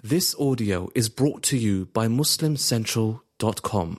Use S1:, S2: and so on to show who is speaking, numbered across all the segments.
S1: This audio is brought to you by MuslimCentral.com.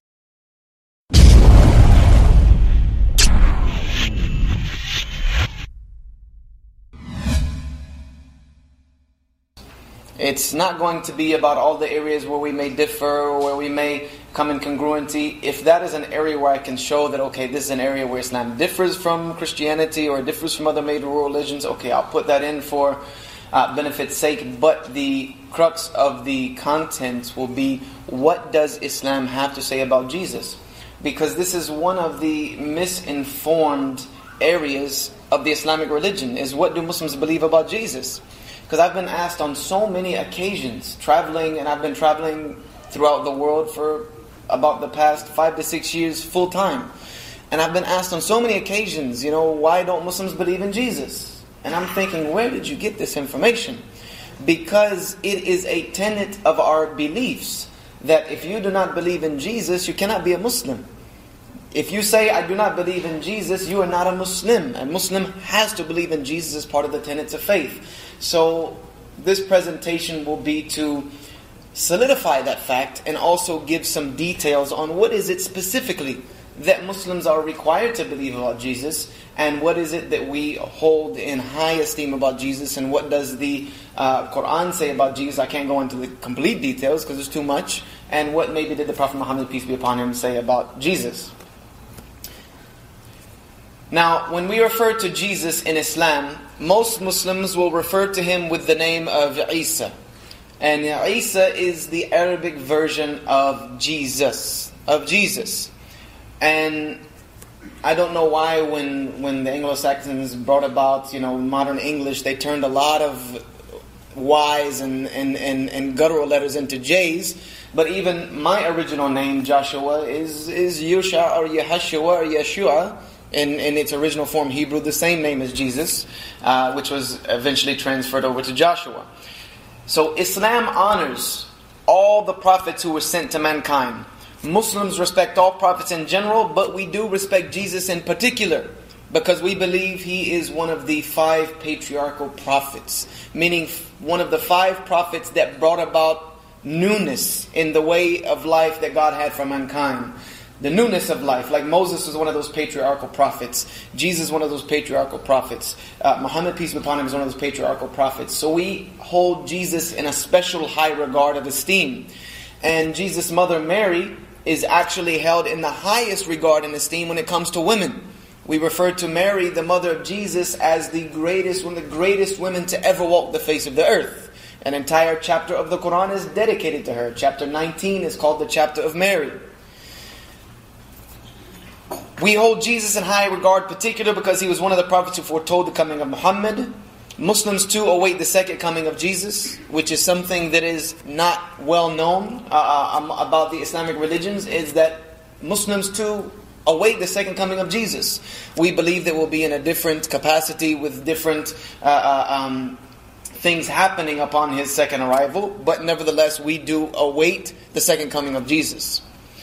S2: It's not going to be about all the areas where we may differ or where we may come in congruency. If that is an area where I can show that, okay, this is an area where Islam differs from Christianity or differs from other major world religions, okay, I'll put that in for benefit's sake. But the crux of the content will be, what does Islam have to say about Jesus? Because this is one of the misinformed areas of the Islamic religion, is what do Muslims believe about Jesus? Because I've been asked on so many occasions, traveling, and I've been traveling throughout the world for about the past 5 to 6 years full time. And I've been asked on so many occasions, why don't Muslims believe in Jesus? And I'm thinking, where did you get this information? Because it is a tenet of our beliefs that if you do not believe in Jesus, you cannot be a Muslim. If you say, I do not believe in Jesus, you are not a Muslim. A Muslim has to believe in Jesus as part of the tenets of faith. So this presentation will be to solidify that fact and also give some details on what is it specifically that Muslims are required to believe about Jesus, and what is it that we hold in high esteem about Jesus, and what does the Quran say about Jesus. I can't go into the complete details because it's too much. And what maybe did the Prophet Muhammad, peace be upon him, say about Jesus. Now, when we refer to Jesus in Islam, most Muslims will refer to him with the name of Isa. And Isa is the Arabic version of Jesus. And I don't know why when the Anglo-Saxons brought about, modern English, they turned a lot of Y's and guttural letters into J's. But even my original name, Joshua, is Yusha or Yehashua or Yeshua. In its original form, Hebrew, the same name as Jesus, which was eventually transferred over to Joshua. So Islam honors all the prophets who were sent to mankind. Muslims respect all prophets in general, but we do respect Jesus in particular, because we believe he is one of the 5 patriarchal prophets, meaning one of the 5 prophets that brought about newness in the way of life that God had for mankind. The newness of life, like Moses was one of those patriarchal prophets. Jesus is one of those patriarchal prophets. Muhammad, peace be upon him, is one of those patriarchal prophets. So we hold Jesus in a special high regard of esteem. And Jesus' mother Mary is actually held in the highest regard and esteem when it comes to women. We refer to Mary, the mother of Jesus, as one of the greatest women to ever walk the face of the earth. An entire chapter of the Quran is dedicated to her. Chapter 19 is called the chapter of Mary. We hold Jesus in high regard, particularly because he was one of the prophets who foretold the coming of Muhammad. Muslims too await the second coming of Jesus, which is something that is not well known about the Islamic religions, is that Muslims too await the second coming of Jesus. We believe that we'll be in a different capacity with different things happening upon his second arrival, but nevertheless we do await the second coming of Jesus.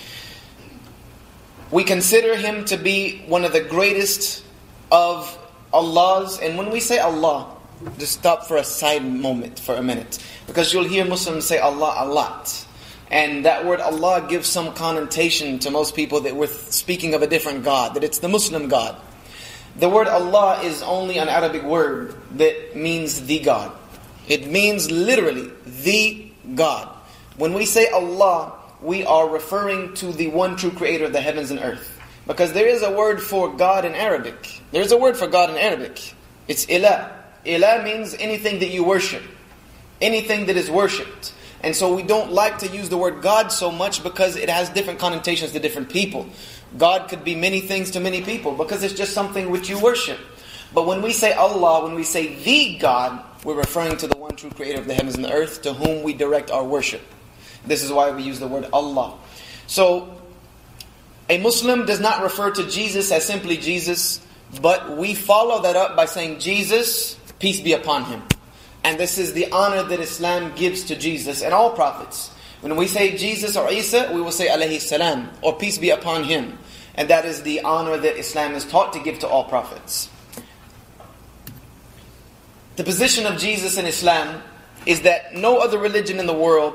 S2: We consider him to be one of the greatest of Allahs. And when we say Allah, just stop for a side moment for a minute. Because you'll hear Muslims say Allah a lot. And that word Allah gives some connotation to most people that we're speaking of a different God, that it's the Muslim God. The word Allah is only an Arabic word that means the God. It means literally the God. When we say Allah, we are referring to the one true creator of the heavens and earth. Because there is a word for God in Arabic. There is a word for God in Arabic. It's ilah. Ilah means anything that you worship. Anything that is worshipped. And so we don't like to use the word God so much because it has different connotations to different people. God could be many things to many people because it's just something which you worship. But when we say Allah, when we say the God, we're referring to the one true creator of the heavens and the earth, to whom we direct our worship. This is why we use the word Allah. So, a Muslim does not refer to Jesus as simply Jesus, but we follow that up by saying Jesus, peace be upon him. And this is the honor that Islam gives to Jesus and all prophets. When we say Jesus or Isa, we will say alayhi salam, or peace be upon him. And that is the honor that Islam is taught to give to all prophets. The position of Jesus in Islam is that no other religion in the world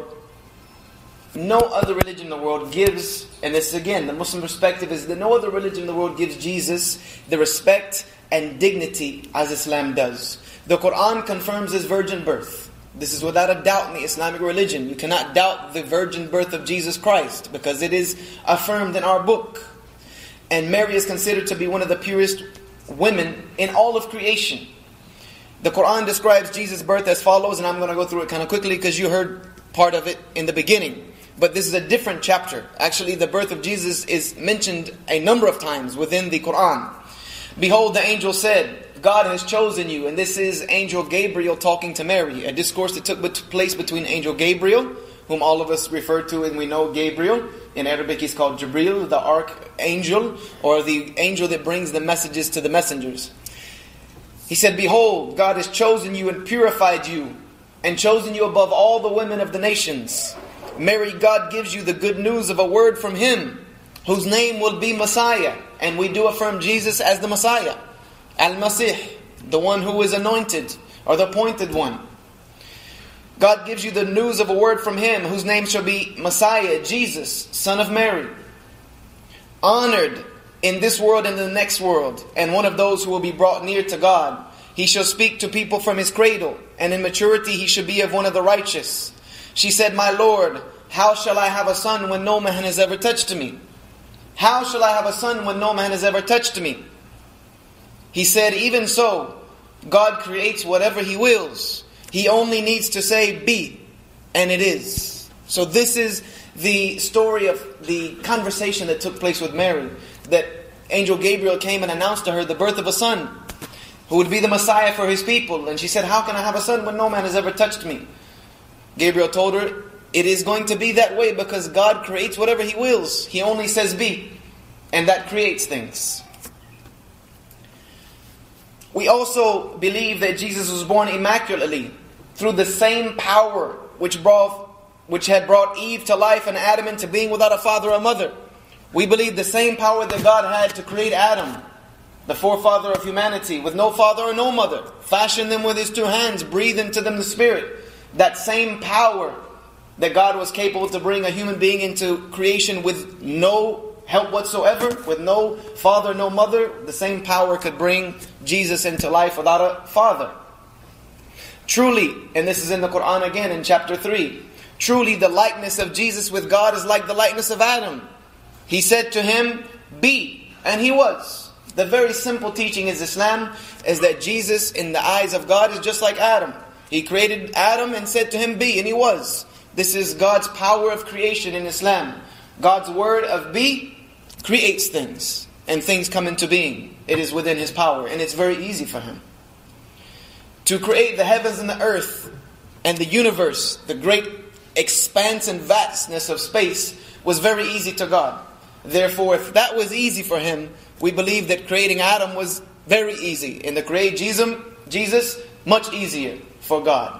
S2: gives, and this again, the Muslim perspective is that no other religion in the world gives Jesus the respect and dignity as Islam does. The Quran confirms His virgin birth. This is without a doubt in the Islamic religion. You cannot doubt the virgin birth of Jesus Christ because it is affirmed in our book. And Mary is considered to be one of the purest women in all of creation. The Quran describes Jesus' birth as follows, and I'm going to go through it kind of quickly because you heard part of it in the beginning. But this is a different chapter. Actually, the birth of Jesus is mentioned a number of times within the Quran. Behold, the angel said, God has chosen you. And this is Angel Gabriel talking to Mary. A discourse that took place between Angel Gabriel, whom all of us refer to and we know Gabriel. In Arabic he's called Jibril, the archangel, or the angel that brings the messages to the messengers. He said, behold, God has chosen you and purified you, and chosen you above all the women of the nations. Mary, God gives you the good news of a word from Him, whose name will be Messiah. And we do affirm Jesus as the Messiah. Al-Masih, the one who is anointed, or the appointed one. God gives you the news of a word from Him, whose name shall be Messiah, Jesus, Son of Mary. Honored in this world and in the next world, and one of those who will be brought near to God. He shall speak to people from His cradle, and in maturity He shall be of one of the righteous. She said, my Lord, how shall I have a son when no man has ever touched me? How shall I have a son when no man has ever touched me? He said, even so, God creates whatever He wills. He only needs to say, be, and it is. So this is the story of the conversation that took place with Mary. That Angel Gabriel came and announced to her the birth of a son, who would be the Messiah for His people. And she said, how can I have a son when no man has ever touched me? Gabriel told her, it is going to be that way because God creates whatever He wills. He only says be, and that creates things. We also believe that Jesus was born immaculately through the same power which had brought Eve to life and Adam into being without a father or mother. We believe the same power that God had to create Adam, the forefather of humanity, with no father or no mother, fashioned them with His two hands, breathed into them the Spirit. That same power that God was capable to bring a human being into creation with no help whatsoever, with no father, no mother, the same power could bring Jesus into life without a father. Truly, and this is in the Quran again in chapter 3, truly the likeness of Jesus with God is like the likeness of Adam. He said to him, be, and he was. The very simple teaching is Islam, is that Jesus in the eyes of God is just like Adam. He created Adam and said to him, be, and he was. This is God's power of creation in Islam. God's word of be creates things, and things come into being. It is within His power, and it's very easy for Him. To create the heavens and the earth and the universe, the great expanse and vastness of space, was very easy to God. Therefore, if that was easy for Him, we believe that creating Adam was very easy. And to create Jesus, much easier for God.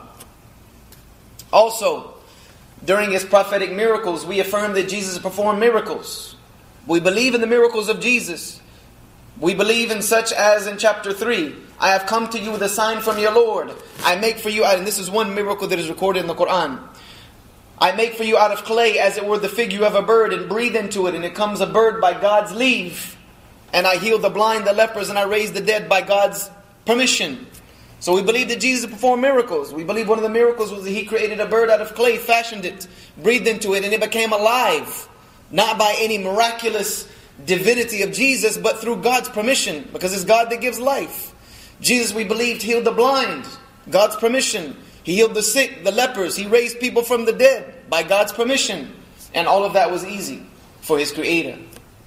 S2: Also, during His prophetic miracles, we affirm that Jesus performed miracles. We believe in the miracles of Jesus. We believe in such as in chapter 3, I have come to you with a sign from your Lord. I make for you, and this is one miracle that is recorded in the Quran. I make for you out of clay as it were the figure of a bird, and breathe into it, and it comes a bird by God's leave. And I heal the blind, the lepers, and I raise the dead by God's permission. So we believe that Jesus performed miracles. We believe one of the miracles was that He created a bird out of clay, fashioned it, breathed into it, and it became alive. Not by any miraculous divinity of Jesus, but through God's permission, because it's God that gives life. Jesus, we believed, healed the blind, God's permission. He healed the sick, the lepers. He raised people from the dead by God's permission. And all of that was easy for His Creator.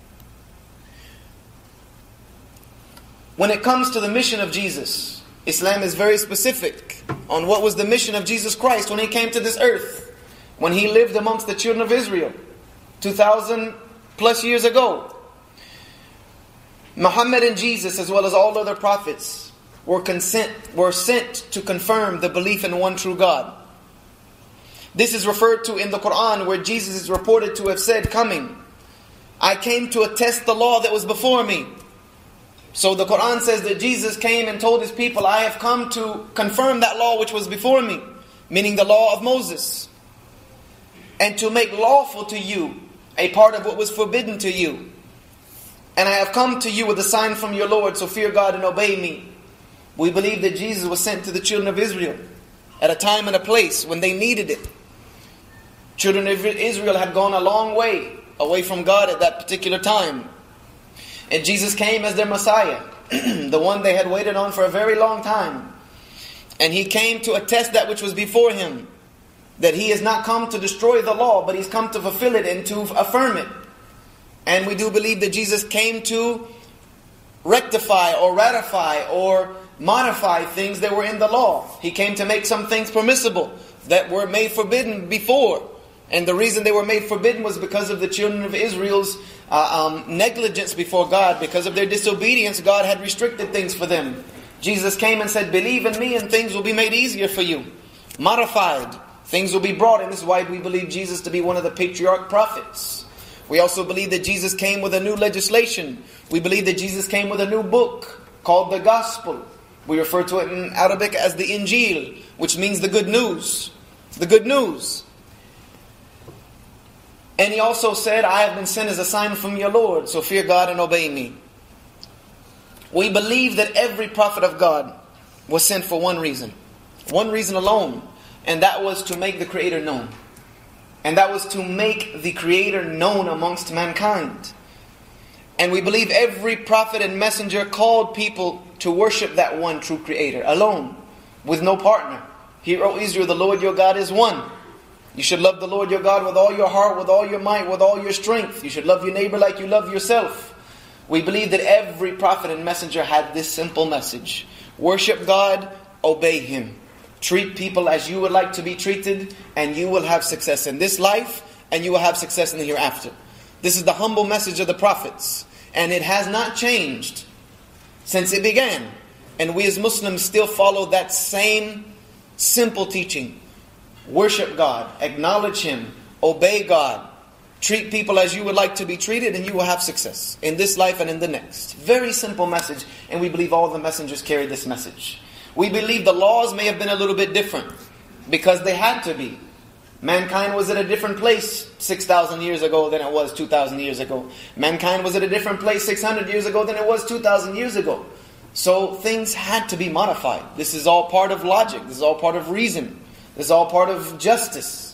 S2: When it comes to the mission of Jesus, Islam is very specific on what was the mission of Jesus Christ when He came to this earth, when He lived amongst the children of Israel 2,000 plus years ago. Muhammad and Jesus, as well as all other prophets, were sent to confirm the belief in one true God. This is referred to in the Quran, where Jesus is reported to have said, coming, I came to attest the law that was before me. So the Quran says that Jesus came and told His people, I have come to confirm that law which was before me. meaning the law of Moses, and to make lawful to you a part of what was forbidden to you. And I have come to you with a sign from your Lord, so fear God and obey me. We believe that Jesus was sent to the children of Israel at a time and a place when they needed it. Children of Israel had gone a long way away from God at that particular time. And Jesus came as their Messiah, the one they had waited on for a very long time. And He came to attest that which was before Him, that He has not come to destroy the law, but He's come to fulfill it and to affirm it. And we do believe that Jesus came to rectify or ratify or modify things that were in the law. He came to make some things permissible that were made forbidden before. And the reason they were made forbidden was because of the children of Israel's negligence before God. Because of their disobedience, God had restricted things for them. Jesus came and said, believe in me and things will be made easier for you. Modified. Things will be brought. And this is why we believe Jesus to be one of the patriarch prophets. We also believe that Jesus came with a new legislation. We believe that Jesus came with a new book called the Gospel. We refer to it in Arabic as the Injil, which means the good news. The good news. And He also said, I have been sent as a sign from your Lord, so fear God and obey me. We believe that every prophet of God was sent for one reason alone, and that was to make the Creator known. And that was to make the Creator known amongst mankind. And we believe every prophet and messenger called people to worship that one true Creator, alone, with no partner. Hear, O Israel, the Lord your God is one. You should love the Lord your God with all your heart, with all your might, with all your strength. You should love your neighbor like you love yourself. We believe that every prophet and messenger had this simple message. Worship God, obey Him. Treat people as you would like to be treated, and you will have success in this life, and you will have success in the hereafter. This is the humble message of the prophets. And it has not changed since it began. And we as Muslims still follow that same simple teaching. Worship God, acknowledge Him, obey God, treat people as you would like to be treated, and you will have success in this life and in the next. Very simple message, and we believe all the messengers carry this message. We believe the laws may have been a little bit different because they had to be. Mankind was at a different place 6,000 years ago than it was 2,000 years ago. Mankind was at a different place 600 years ago than it was 2,000 years ago. So things had to be modified. This is all part of logic. This is all part of reason. This is all part of justice.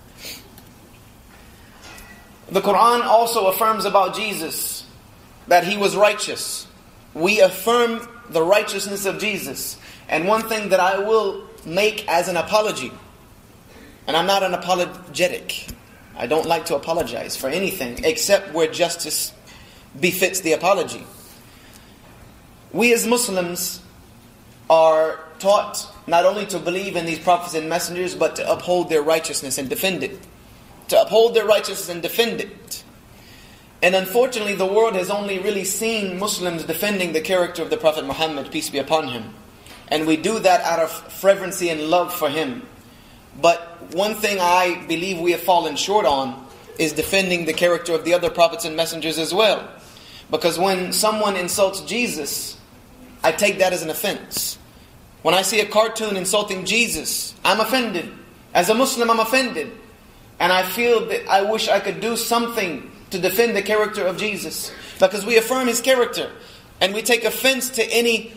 S2: The Quran also affirms about Jesus that He was righteous. We affirm the righteousness of Jesus. And one thing that I will make as an apology, and I'm not an apologetic. I don't like to apologize for anything except where justice befits the apology. We as Muslims are taught not only to believe in these prophets and messengers, but to uphold their righteousness and defend it. To uphold their righteousness and defend it. And unfortunately, the world has only really seen Muslims defending the character of the Prophet Muhammad, peace be upon him. And we do that out of fervency and love for him. But one thing I believe we have fallen short on is defending the character of the other prophets and messengers as well. Because when someone insults Jesus, I take that as an offense. When I see a cartoon insulting Jesus, I'm offended. As a Muslim, I'm offended. And I feel that I wish I could do something to defend the character of Jesus. Because we affirm His character. And we take offense to any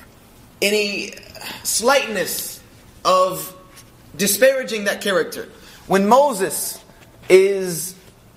S2: slightness of disparaging that character. When Moses is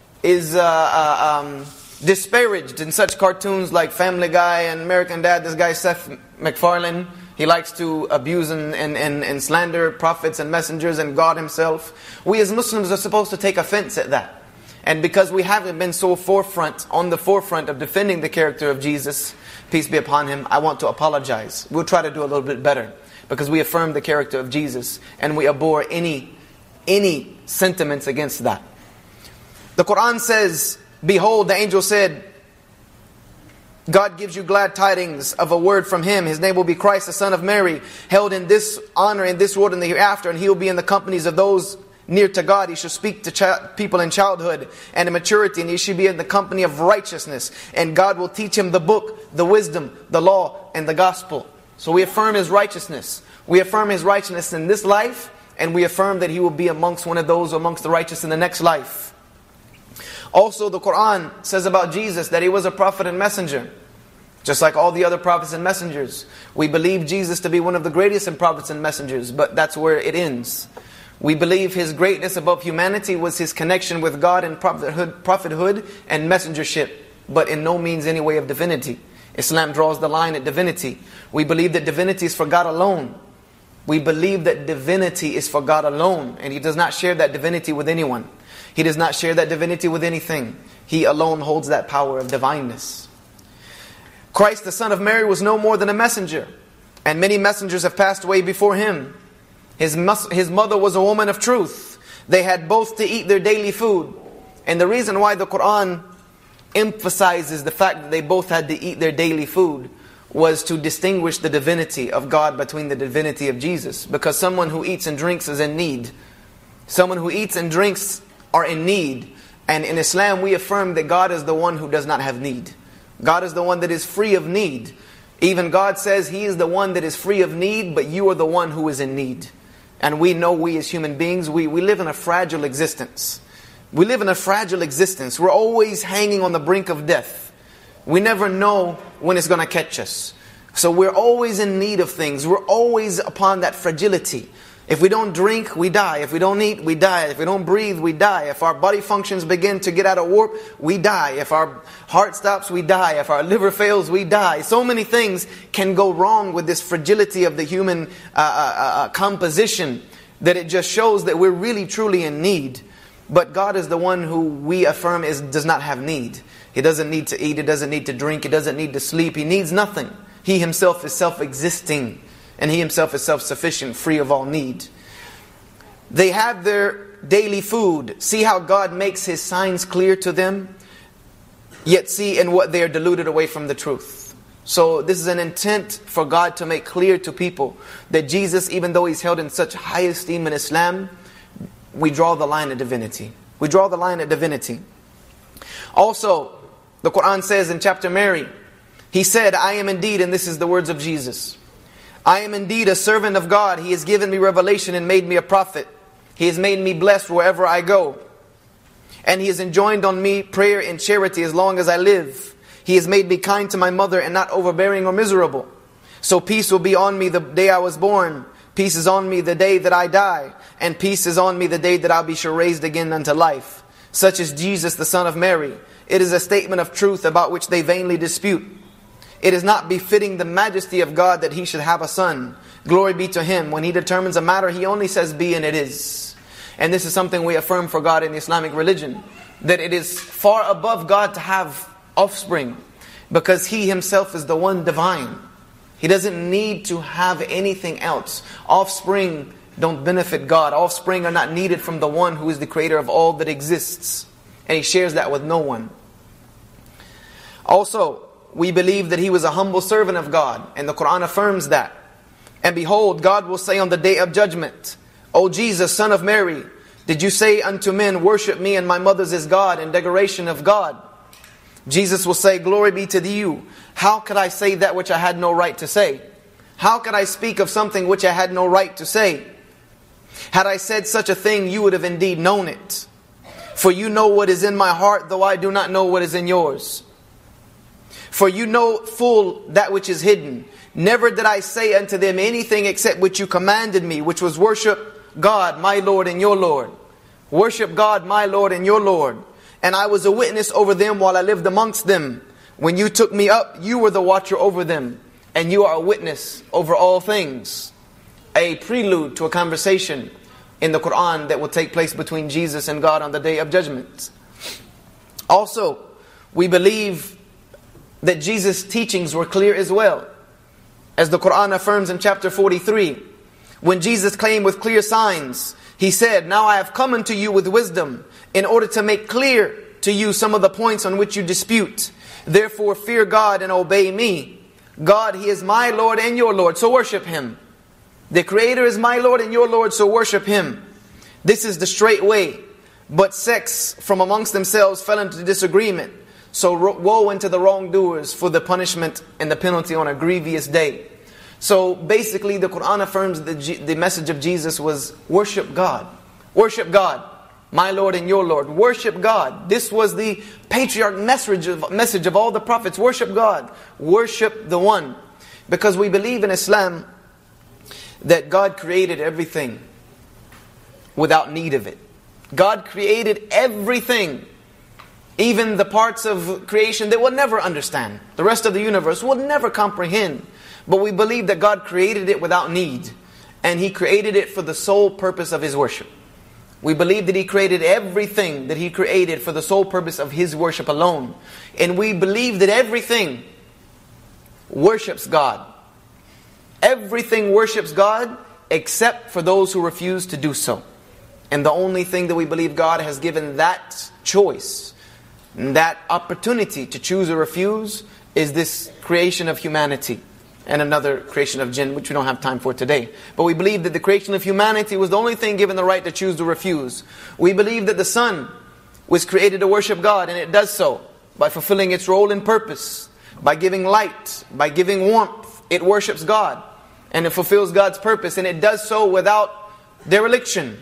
S2: disparaged in such cartoons like Family Guy and American Dad, this guy Seth MacFarlane, he likes to abuse and slander prophets and messengers and God Himself. We as Muslims are supposed to take offense at that. And because we haven't been so on the forefront of defending the character of Jesus, peace be upon Him, I want to apologize. We'll try to do a little bit better. Because we affirm the character of Jesus and we abhor any sentiments against that. The Quran says, behold, the angel said, God gives you glad tidings of a word from Him. His name will be Christ, the Son of Mary, held in this honor in this world and the hereafter, and He will be in the companies of those near to God. He shall speak to people in childhood and in maturity, and he should be in the company of righteousness. And God will teach him the book, the wisdom, the law, and the gospel. So we affirm His righteousness. We affirm His righteousness in this life and we affirm that he will be amongst one of those amongst the righteous in the next life. Also, the Quran says about Jesus that he was a prophet and messenger, just like all the other prophets and messengers. We believe Jesus to be one of the greatest in prophets and messengers, but that's where it ends. We believe his greatness above humanity was his connection with God in prophethood and messengership, but in no means any way of divinity. Islam draws the line at divinity. We believe that divinity is for God alone. We believe that divinity is for God alone, and he does not share that divinity with anyone. He does not share that divinity with anything. He alone holds that power of divineness. Christ, the Son of Mary, was no more than a messenger, and many messengers have passed away before him. His mother was a woman of truth. They had both to eat their daily food. And the reason why the Quran emphasizes the fact that they both had to eat their daily food was to distinguish the divinity of God between the divinity of Jesus. Because someone who eats and drinks is in need. Someone who eats and drinks are in need. And in Islam we affirm that God is the one who does not have need. God is the one that is free of need. Even God says He is the one that is free of need, but you are the one who is in need. And we know we as human beings, we live in a fragile existence. We live in a fragile existence. We're always hanging on the brink of death. We never know when it's going to catch us. So we're always in need of things. We're always upon that fragility. If we don't drink, we die. If we don't eat, we die. If we don't breathe, we die. If our body functions begin to get out of warp, we die. If our heart stops, we die. If our liver fails, we die. So many things can go wrong with this fragility of the human composition, that it just shows that we're really truly in need. But God is the one who we affirm does not have need. He doesn't need to eat. He doesn't need to drink. He doesn't need to sleep. He needs nothing. He Himself is self-existing. And He Himself is self-sufficient, free of all need. They have their daily food. See how God makes His signs clear to them? Yet see in what they are deluded away from the truth. So this is an intent for God to make clear to people that Jesus, even though He's held in such high esteem in Islam, we draw the line at divinity. We draw the line at divinity. Also, the Quran says in chapter Mary, He said, I am indeed, and this is the words of Jesus, I am indeed a servant of God. He has given me revelation and made me a prophet. He has made me blessed wherever I go. And He has enjoined on me prayer and charity as long as I live. He has made me kind to my mother and not overbearing or miserable. So peace will be on me the day I was born. Peace is on me the day that I die. And peace is on me the day that I'll be raised again unto life. Such is Jesus, the Son of Mary. It is a statement of truth about which they vainly dispute. It is not befitting the majesty of God that He should have a son. Glory be to Him. When He determines a matter, He only says be, and it is. And this is something we affirm for God in the Islamic religion. That it is far above God to have offspring. Because He Himself is the one divine. He doesn't need to have anything else. Offspring don't benefit God. Offspring are not needed from the one who is the creator of all that exists. And He shares that with no one. Also, we believe that He was a humble servant of God. And the Quran affirms that. And behold, God will say on the day of judgment, O Jesus, Son of Mary, did you say unto men, worship me and my mother's is God, in declaration of God? Jesus will say, glory be to you. How could I say that which I had no right to say? How could I speak of something which I had no right to say? Had I said such a thing, you would have indeed known it. For you know what is in my heart, though I do not know what is in yours. For you know full that which is hidden. Never did I say unto them anything except which you commanded me, which was worship God, my Lord and your Lord. Worship God, my Lord and your Lord. And I was a witness over them while I lived amongst them. When you took me up, you were the watcher over them. And you are a witness over all things. A prelude to a conversation in the Quran that will take place between Jesus and God on the day of judgment. Also, we believe that Jesus' teachings were clear as well. As the Quran affirms in chapter 43, when Jesus claimed with clear signs, He said, now I have come unto you with wisdom, in order to make clear to you some of the points on which you dispute. Therefore fear God and obey me. God, He is my Lord and your Lord, so worship Him. The Creator is my Lord and your Lord, so worship Him. This is the straight way. But sects from amongst themselves fell into disagreement. So woe unto the wrongdoers for the punishment and the penalty on a grievous day. So basically the Quran affirms the message of Jesus was worship God. Worship God, my Lord and your Lord. Worship God. This was the patriarch message of all the prophets. Worship God. Worship the One. Because we believe in Islam that God created everything without need of it. God created everything, even the parts of creation that we'll never understand. The rest of the universe will never comprehend. But we believe that God created it without need. And He created it for the sole purpose of His worship. We believe that He created everything that He created for the sole purpose of His worship alone. And we believe that everything worships God. Everything worships God except for those who refuse to do so. And the only thing that we believe God has given that choice, that opportunity to choose or refuse, is this creation of humanity. And another creation of jinn, which we don't have time for today. But we believe that the creation of humanity was the only thing given the right to choose or refuse. We believe that the sun was created to worship God, and it does so by fulfilling its role and purpose, by giving light, by giving warmth. It worships God, and it fulfills God's purpose, and it does so without dereliction.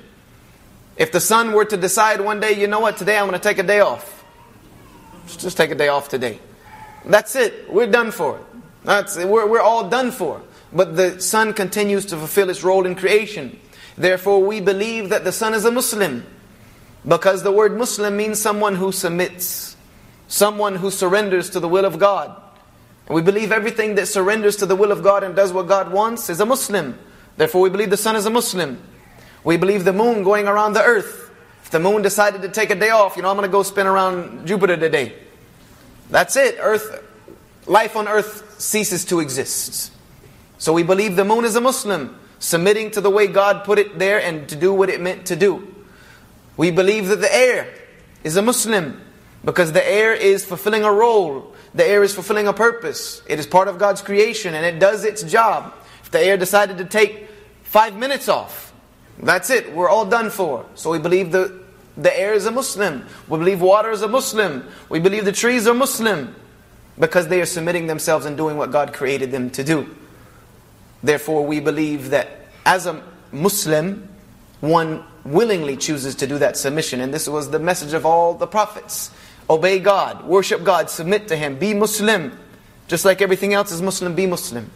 S2: If the sun were to decide one day, you know what, today I'm going to take a day off. Just take a day off today. That's it. We're done for. We're all done for. But the sun continues to fulfill its role in creation. Therefore, we believe that the sun is a Muslim. Because the word Muslim means someone who submits. Someone who surrenders to the will of God. And we believe everything that surrenders to the will of God and does what God wants is a Muslim. Therefore, we believe the sun is a Muslim. We believe the moon going around the earth. If the moon decided to take a day off, I'm going to go spin around Jupiter today. That's it. Life on earth ceases to exist. So we believe the moon is a Muslim, submitting to the way God put it there and to do what it meant to do. We believe that the air is a Muslim, because the air is fulfilling a role. The air is fulfilling a purpose. It is part of God's creation and it does its job. If the air decided to take 5 minutes off, that's it. We're all done for. So we believe the air is a Muslim. We believe water is a Muslim. We believe the trees are Muslim, because they are submitting themselves and doing what God created them to do. Therefore, we believe that as a Muslim, one willingly chooses to do that submission. And this was the message of all the prophets. Obey God, worship God, submit to Him, be Muslim. Just like everything else is Muslim, be Muslim.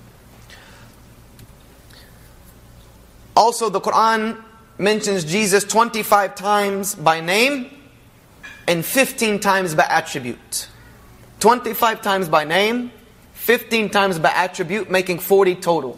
S2: Also, the Quran mentions Jesus 25 times by name and 15 times by attribute. 25 times by name, 15 times by attribute, making 40 total.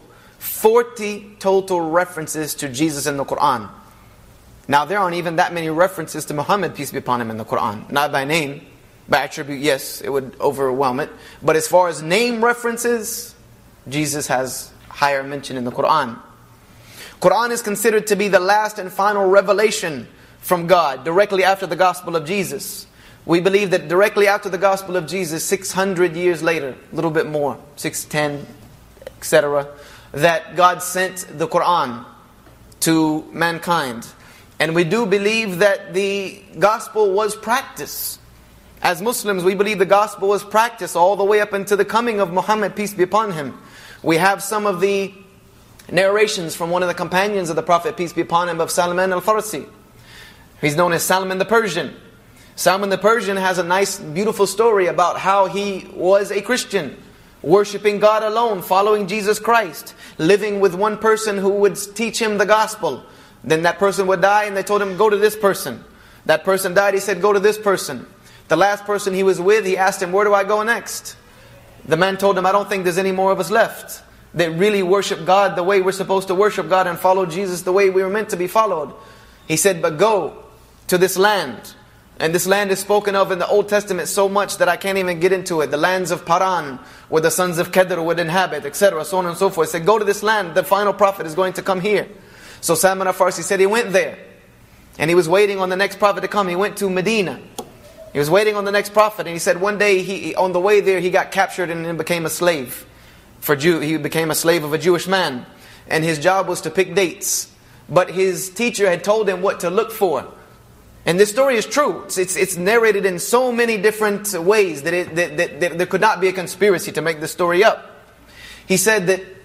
S2: 40 total references to Jesus in the Quran. Now there aren't even that many references to Muhammad, peace be upon him, in the Quran. Not by name, by attribute, yes, it would overwhelm it. But as far as name references, Jesus has higher mention in the Quran. Quran is considered to be the last and final revelation from God, directly after the Gospel of Jesus. We believe that directly after the Gospel of Jesus, 600 years later, a little bit more, 610, etc., that God sent the Quran to mankind. And we do believe that the Gospel was practiced. As Muslims, we believe the Gospel was practiced all the way up until the coming of Muhammad, peace be upon him. We have some of the narrations from one of the companions of the Prophet, peace be upon him, of Salman al-Farsi. He's known as Salman the Persian. Salman the Persian has a nice, beautiful story about how he was a Christian, worshipping God alone, following Jesus Christ, living with one person who would teach him the gospel. Then that person would die and they told him, go to this person. That person died, he said, go to this person. The last person he was with, he asked him, where do I go next? The man told him, I don't think there's any more of us left that really worship God the way we're supposed to worship God and follow Jesus the way we were meant to be followed. He said, but go to this land. And this land is spoken of in the Old Testament so much that I can't even get into it. The lands of Paran, where the sons of Kedr would inhabit, etc., so on and so forth. He said, go to this land, the final prophet is going to come here. So Salman al-Farsi said he went there. And he was waiting on the next prophet to come. He went to Medina. He was waiting on the next prophet. And he said one day, on the way there, he got captured and became a slave. He became a slave of a Jewish man. And his job was to pick dates. But his teacher had told him what to look for. And this story is true. It's narrated in so many different ways that there could not be a conspiracy to make this story up. He said that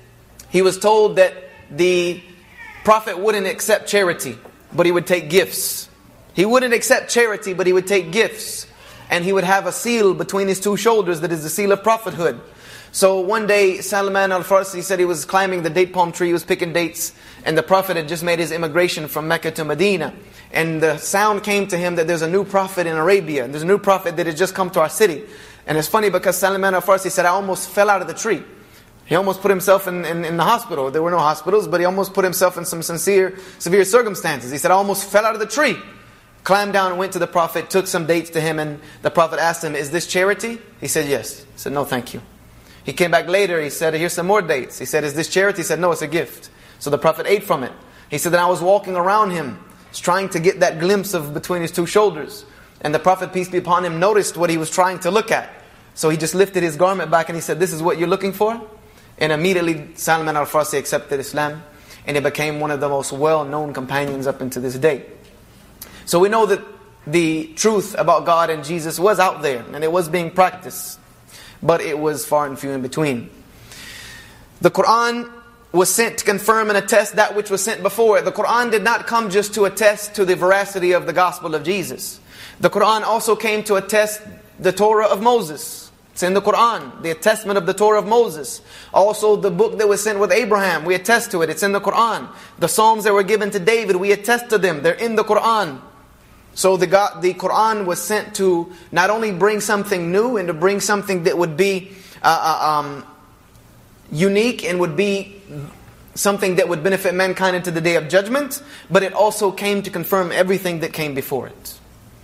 S2: he was told that the Prophet wouldn't accept charity, but he would take gifts. He wouldn't accept charity, but he would take gifts. And he would have a seal between his two shoulders that is the seal of prophethood. So one day, Salman al-Farsi said he was climbing the date palm tree, he was picking dates, and the Prophet had just made his immigration from Mecca to Medina. And the sound came to him that there's a new prophet in Arabia. There's a new prophet that had just come to our city. And it's funny because Salman al-Farsi said, I almost fell out of the tree. He almost put himself in the hospital. There were no hospitals, but he almost put himself in some severe circumstances. He said, I almost fell out of the tree. Climbed down and went to the Prophet, took some dates to him, and the Prophet asked him, is this charity? He said, yes. He said, no, thank you. He came back later, he said, here's some more dates. He said, is this charity? He said, no, it's a gift. So the Prophet ate from it. He said, then I was walking around him, trying to get that glimpse of between his two shoulders. And the Prophet, peace be upon him, noticed what he was trying to look at. So he just lifted his garment back and he said, this is what you're looking for? And immediately Salman al-Farsi accepted Islam. And he became one of the most well-known companions up into this day. So we know that the truth about God and Jesus was out there. And it was being practiced. But it was far and few in between. The Quran was sent to confirm and attest that which was sent before it. The Quran did not come just to attest to the veracity of the gospel of Jesus. The Quran also came to attest the Torah of Moses. It's in the Quran, the attestment of the Torah of Moses. Also the book that was sent with Abraham, we attest to it. It's in the Quran. The Psalms that were given to David, we attest to them. They're in the Quran. So the Quran was sent to not only bring something new and to bring something that would be unique and would be something that would benefit mankind into the day of judgment, but it also came to confirm everything that came before it.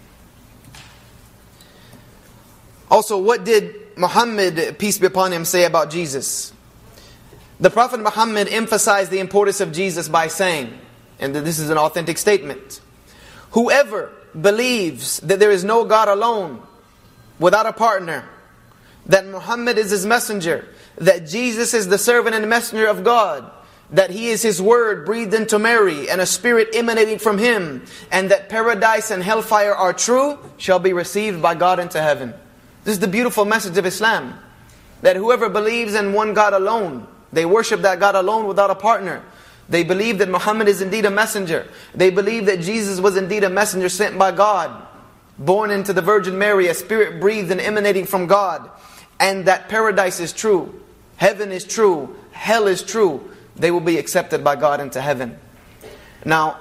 S2: Also, what did Muhammad, peace be upon him, say about Jesus? The Prophet Muhammad emphasized the importance of Jesus by saying, and this is an authentic statement, whoever believes that there is no God alone, without a partner, that Muhammad is His messenger, that Jesus is the servant and messenger of God, that He is His word breathed into Mary and a spirit emanating from Him, and that paradise and hellfire are true, shall be received by God into heaven. This is the beautiful message of Islam. That whoever believes in one God alone, they worship that God alone without a partner. They believe that Muhammad is indeed a messenger. They believe that Jesus was indeed a messenger sent by God, born into the Virgin Mary, a spirit breathed and emanating from God. And that paradise is true, heaven is true, hell is true. They will be accepted by God into heaven. Now,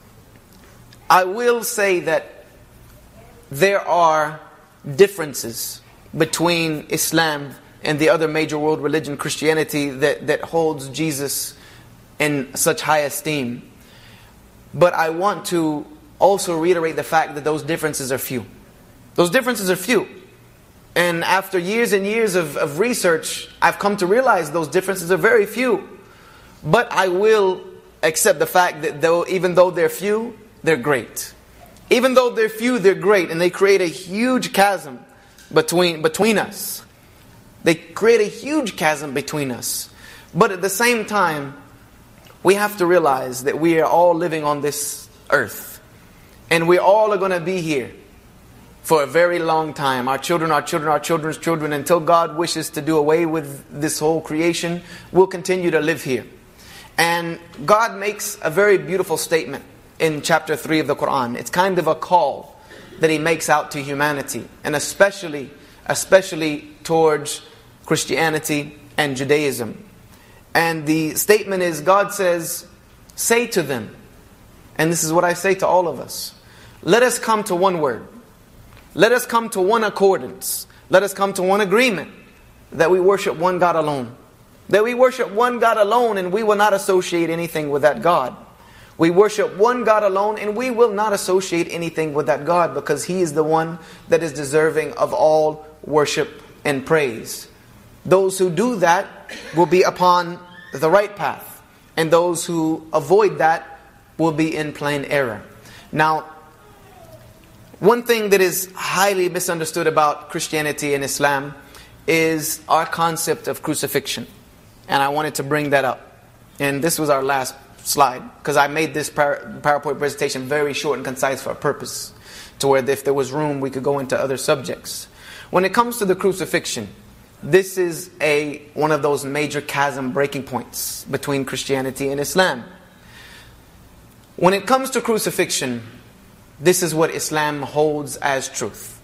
S2: I will say that there are differences between Islam and the other major world religion, Christianity, that holds Jesus in such high esteem. But I want to also reiterate the fact that those differences are few. Those differences are few. And after years and years of research, I've come to realize those differences are very few. But I will accept the fact that even though they're few, they're great. Even though they're few, they're great. And they create a huge chasm between us. They create a huge chasm between us. But at the same time, we have to realize that we are all living on this earth. And we all are going to be here for a very long time. Our children, our children, our children's children. Until God wishes to do away with this whole creation, we'll continue to live here. And God makes a very beautiful statement in chapter 3 of the Quran. It's kind of a call that He makes out to humanity. And especially towards Christianity and Judaism. And the statement is, God says, say to them, and this is what I say to all of us, let us come to one word. Let us come to one accordance. Let us come to one agreement that we worship one God alone. That we worship one God alone and we will not associate anything with that God. We worship one God alone and we will not associate anything with that God because He is the one that is deserving of all worship and praise. Those who do that will be upon the right path. And those who avoid that will be in plain error. Now, one thing that is highly misunderstood about Christianity and Islam is our concept of crucifixion. And I wanted to bring that up. And this was our last slide, because I made this PowerPoint presentation very short and concise for a purpose, to where if there was room we could go into other subjects. When it comes to the crucifixion, this is one of those major chasm breaking points between Christianity and Islam. When it comes to crucifixion, this is what Islam holds as truth.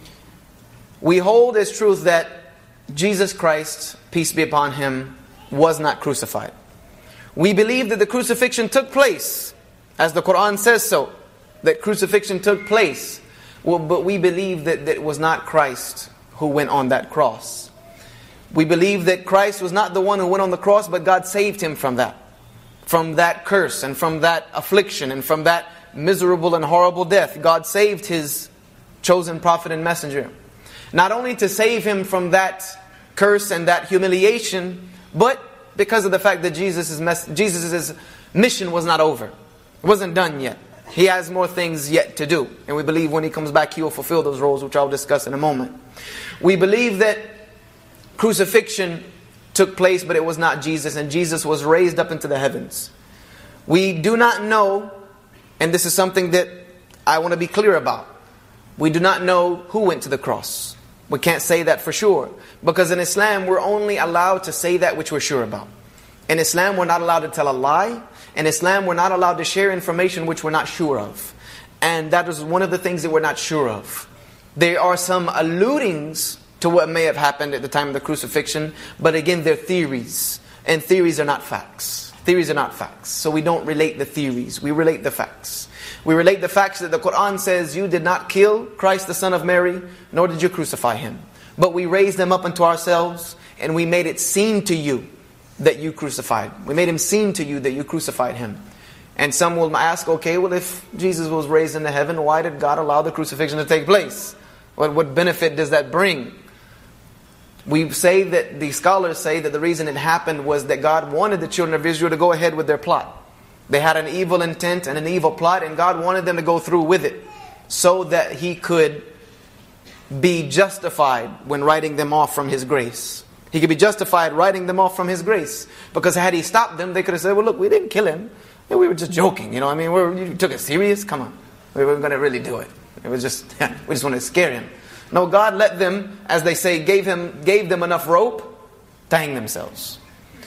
S2: We hold as truth that Jesus Christ, peace be upon Him, was not crucified. We believe that the crucifixion took place, as the Quran says so, that crucifixion took place. But we believe that it was not Christ who went on that cross. We believe that Christ was not the one who went on the cross, but God saved Him from that curse and from that affliction and from that miserable and horrible death. God saved His chosen prophet and messenger. Not only to save him from that curse and that humiliation, but because of the fact that Jesus' mission was not over. It wasn't done yet. He has more things yet to do. And we believe when He comes back, He will fulfill those roles, which I'll discuss in a moment. We believe that crucifixion took place, but it was not Jesus, and Jesus was raised up into the heavens. We do not know, and this is something that I want to be clear about, we do not know who went to the cross. We can't say that for sure, because in Islam we're only allowed to say that which we're sure about. In Islam we're not allowed to tell a lie. In Islam we're not allowed to share information which we're not sure of. And that is one of the things that we're not sure of. There are some alludings to what may have happened at the time of the crucifixion, but again they're theories. And theories are not facts. Theories are not facts. So we don't relate the theories, we relate the facts. We relate the facts that the Quran says, you did not kill Christ the Son of Mary, nor did you crucify Him. But we raised Him up unto ourselves, and we made it seem to you that you crucified. We made Him seem to you that you crucified Him. And some will ask, okay, well if Jesus was raised into heaven, why did God allow the crucifixion to take place? What benefit does that bring? We say that, the scholars say that the reason it happened was that God wanted the children of Israel to go ahead with their plot. They had an evil intent and an evil plot, and God wanted them to go through with it so that He could be justified when writing them off from His grace. He could be justified writing them off from His grace. Because had He stopped them, they could have said, well look, we didn't kill him. We were just joking, you know what I mean? You took it serious? Come on. We weren't going to really do it. It was just, we just wanted to scare him. No, God let them, as they say, gave them enough rope to hang themselves.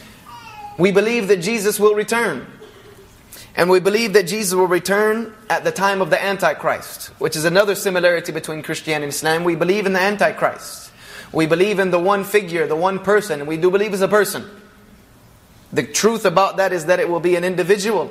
S2: We believe that Jesus will return. And we believe that Jesus will return at the time of the Antichrist, which is another similarity between Christianity and Islam. We believe in the Antichrist. We believe in the one figure, the one person. We do believe it's a person. The truth about that is that it will be an individual.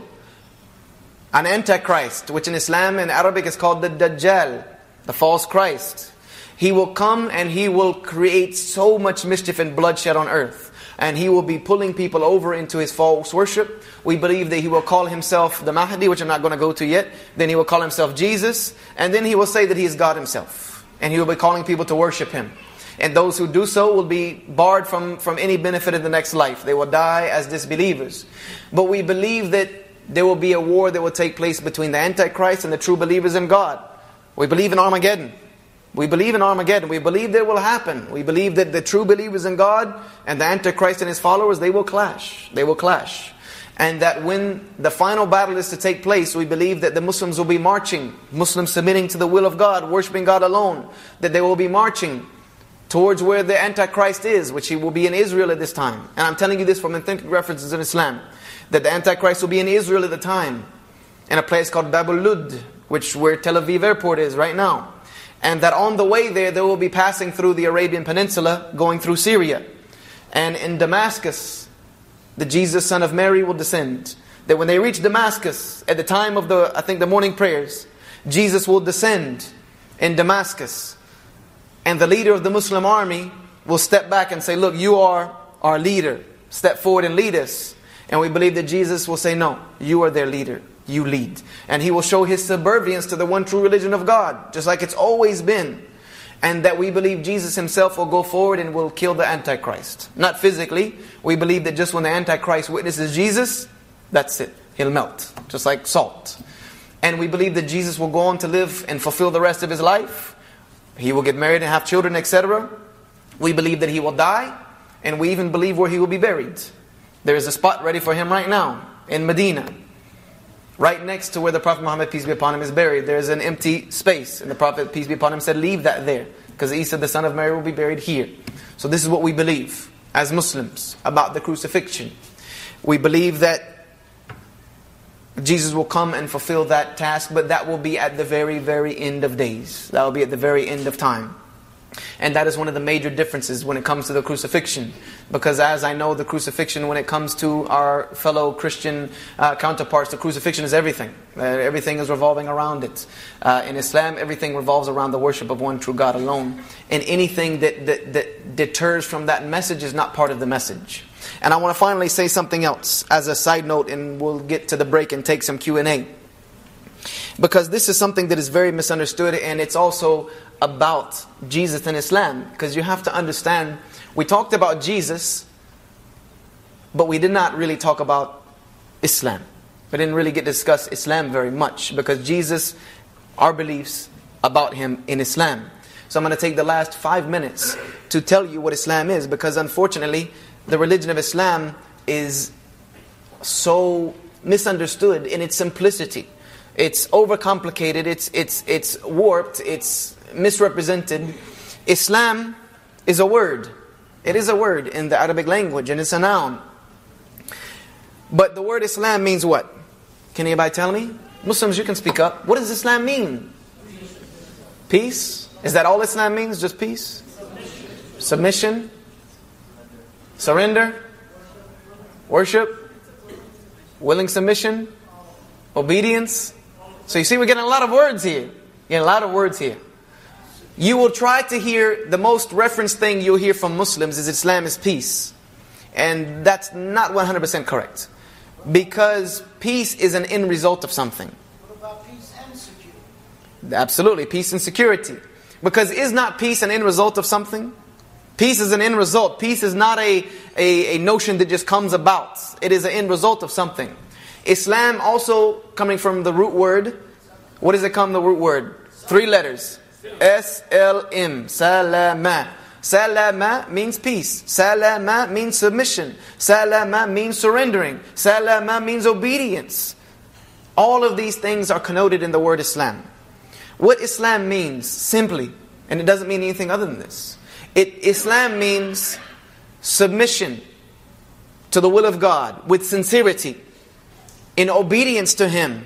S2: An Antichrist, which in Islam and Arabic is called the Dajjal, the false Christ. He will come and he will create so much mischief and bloodshed on earth. And he will be pulling people over into his false worship. We believe that he will call himself the Mahdi, which I'm not going to go to yet. Then he will call himself Jesus. And then he will say that he is God Himself. And he will be calling people to worship Him. And those who do so will be barred from any benefit in the next life. They will die as disbelievers. But we believe that there will be a war that will take place between the Antichrist and the true believers in God. We believe in Armageddon. We believe in Armageddon. We believe that it will happen. We believe that the true believers in God and the Antichrist and his followers, they will clash. They will clash. And that when the final battle is to take place, we believe that the Muslims will be marching. Muslims submitting to the will of God, worshiping God alone. That they will be marching towards where the Antichrist is, which he will be in Israel at this time. And I'm telling you this from authentic references in Islam. That the Antichrist will be in Israel at the time. In a place called Bab al-Lud, where Tel Aviv airport is right now. And that on the way there, they will be passing through the Arabian Peninsula, going through Syria. And in Damascus, the Jesus Son of Mary will descend. That when they reach Damascus, at the time of the morning prayers, Jesus will descend in Damascus. And the leader of the Muslim army will step back and say, look, you are our leader. Step forward and lead us. And we believe that Jesus will say, no, you are their leader. You lead. And He will show His subservience to the one true religion of God, just like it's always been. And that we believe Jesus Himself will go forward and will kill the Antichrist. Not physically. We believe that just when the Antichrist witnesses Jesus, that's it. He'll melt, just like salt. And we believe that Jesus will go on to live and fulfill the rest of His life. He will get married and have children, etc. We believe that He will die. And we even believe where He will be buried. There is a spot ready for Him right now in Medina. Right next to where the Prophet Muhammad, peace be upon him, is buried. There is an empty space. And the Prophet, peace be upon him, said, leave that there. Because Isa, the son of Mary, will be buried here. So this is what we believe as Muslims about the crucifixion. We believe that Jesus will come and fulfill that task, but that will be at the very, very end of days. That will be at the very end of time. And that is one of the major differences when it comes to the crucifixion. Because as I know, the crucifixion, when it comes to our fellow Christian counterparts, the crucifixion is everything. Everything is revolving around it. In Islam, everything revolves around the worship of one true God alone. And anything that deters from that message is not part of the message. And I want to finally say something else as a side note, and we'll get to the break and take some Q&A. Because this is something that is very misunderstood, and it's also about Jesus and Islam. Because you have to understand, we talked about Jesus, but we did not really talk about Islam. We didn't really get to discuss Islam very much, because Jesus, our beliefs about Him in Islam. So I'm going to take the last 5 minutes to tell you what Islam is, because unfortunately, the religion of Islam is so misunderstood in its simplicity. It's overcomplicated, it's warped, it's misrepresented. Islam is a word. It is a word in the Arabic language, and it's a noun. But the word Islam means what? Can anybody tell me? Muslims, you can speak up. What does Islam mean? Peace? Is that all Islam means? Just peace? Submission? Surrender? Worship? Willing submission? Obedience? So you see, we're getting a lot of words here. Getting a lot of words here. You will try to hear, the most referenced thing you'll hear from Muslims is Islam is peace. And that's not 100% correct. Because peace is an end result of something.
S3: What about peace and security?
S2: Absolutely, peace and security. Because is not peace an end result of something? Peace is an end result. Peace is not a notion that just comes about. It is an end result of something. Islam also coming from the root word. What does it come, the root word? 3 letters. S-L-M. Salama. Salama means peace. Salama means submission. Salama means surrendering. Salama means obedience. All of these things are connoted in the word Islam. What Islam means, simply, and it doesn't mean anything other than this. Islam means submission to the will of God with sincerity, in obedience to Him,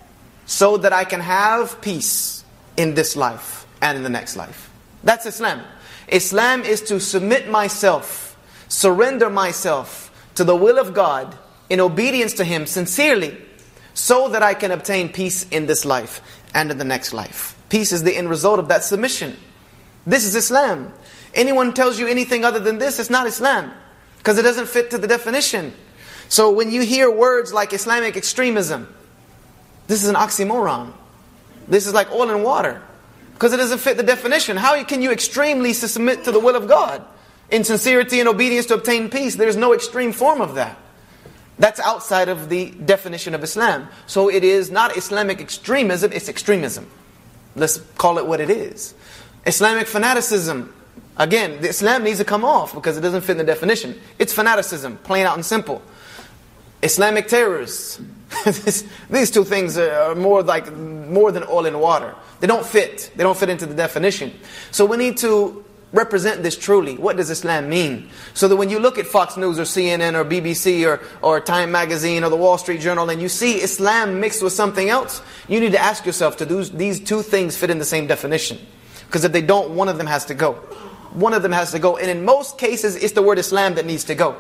S2: so that I can have peace in this life and in the next life. That's Islam. Islam is to submit myself, surrender myself to the will of God in obedience to Him sincerely, so that I can obtain peace in this life and in the next life. Peace is the end result of that submission. This is Islam. Anyone tells you anything other than this, it's not Islam, because it doesn't fit to the definition. So when you hear words like Islamic extremism, this is an oxymoron. This is like oil and water, because it doesn't fit the definition. How can you extremely submit to the will of God in sincerity and obedience to obtain peace? There's no extreme form of that. That's outside of the definition of Islam. So it is not Islamic extremism, it's extremism. Let's call it what it is. Islamic fanaticism, again, the Islam needs to come off because it doesn't fit in the definition. It's fanaticism, plain out and simple. Islamic terrorists. These two things are more than oil and water. They don't fit. They don't fit into the definition. So we need to represent this truly. What does Islam mean? So that when you look at Fox News or CNN or BBC or Time Magazine or the Wall Street Journal and you see Islam mixed with something else, you need to ask yourself, do these two things fit in the same definition? Because if they don't, one of them has to go. One of them has to go. And in most cases, it's the word Islam that needs to go.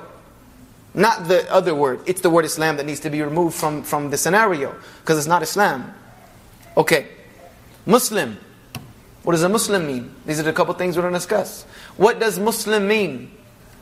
S2: Not the other word. It's the word Islam that needs to be removed from the scenario, because it's not Islam. Okay. Muslim. What does a Muslim mean? These are the couple things we're going to discuss. What does Muslim mean?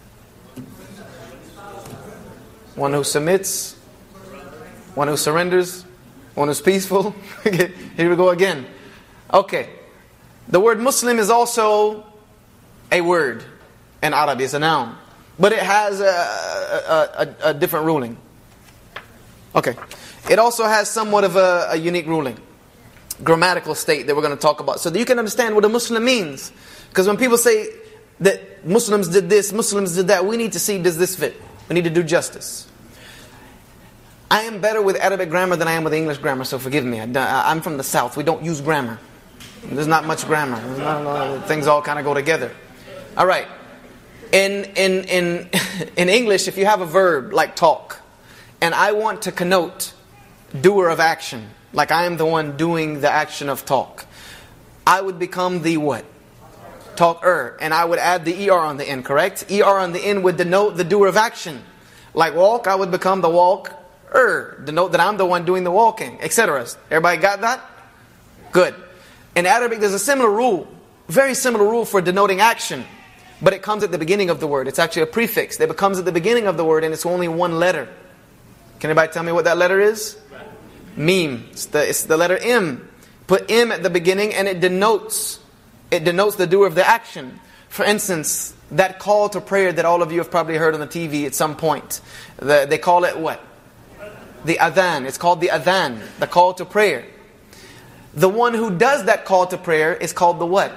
S2: One who submits, one who surrenders, one who's peaceful. Here we go again. Okay. The word Muslim is also a word in Arabic. It's a noun. But it has a different ruling. Okay. It also has somewhat of a unique ruling. Grammatical state that we're going to talk about. So that you can understand what a Muslim means. Because when people say that Muslims did this, Muslims did that, we need to see, does this fit? We need to do justice. I am better with Arabic grammar than I am with English grammar, so forgive me. I'm from the South. We don't use grammar. There's not much grammar. Things all kind of go together. All right. In English, if you have a verb like talk, and I want to connote doer of action, like I am the one doing the action of talk, I would become the what? Talker. And I would add the ER on the end, correct? ER on the end would denote the doer of action. Like walk, I would become the walker, denote that I'm the one doing the walking, etc. Everybody got that? Good. In Arabic, there's a similar rule, very similar rule for denoting action. But it comes at the beginning of the word. It's actually a prefix that comes at the beginning of the word, and it's only one letter. Can anybody tell me what that letter is? Mim. It's the letter M. Put M at the beginning, and it denotes the doer of the action. For instance, that call to prayer that all of you have probably heard on the TV at some point. They call it what? The adhan. It's called the adhan, the call to prayer. The one who does that call to prayer is called the what?